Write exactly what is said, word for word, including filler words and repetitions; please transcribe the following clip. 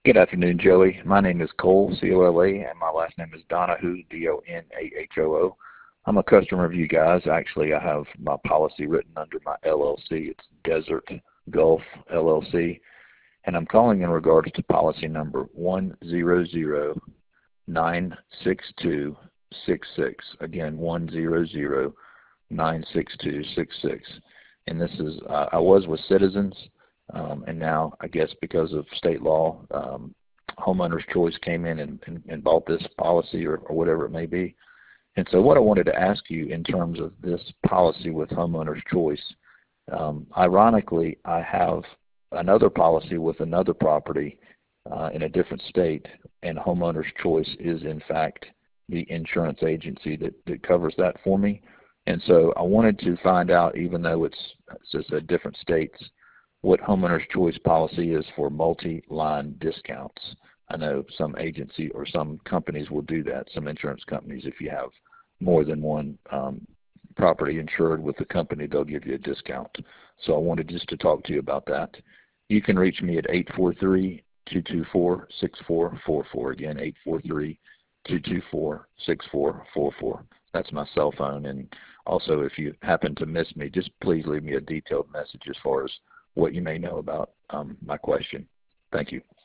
Good afternoon, Joey. My name is Cole, C O L E, and my last name is Donahue, D O N A H O O. I'm a customer of you guys. Actually, I have my policy written under my L L C. It's Desert Gulf L L C, and I'm calling in regards to policy number one zero zero nine six two six six. Again, one zero zero nine six two six six. And this is, uh, I was with Citizens. Um, and now, I guess because of state law, um, Homeowners Choice came in and, and, and bought this policy or, or whatever it may be. And so what I wanted to ask you in terms of this policy with Homeowners Choice, um, ironically, I have another policy with another property uh, in a different state, and Homeowners Choice is, in fact, the insurance agency that, that covers that for me. And so I wanted to find out, even though it's, it's just a different states, what Homeowners Choice policy is for multi-line discounts. I know some agency or some companies will do that, some insurance companies. If you have more than one um, property insured with the company, they'll give you a discount. So I wanted just to talk to you about that. You can reach me at eight four three, two two four, six four four four. Again, eight four three, two two four, six four four four. That's my cell phone. And also, if you happen to miss me, just please leave me a detailed message as far as what you may know about um, my question. Thank you.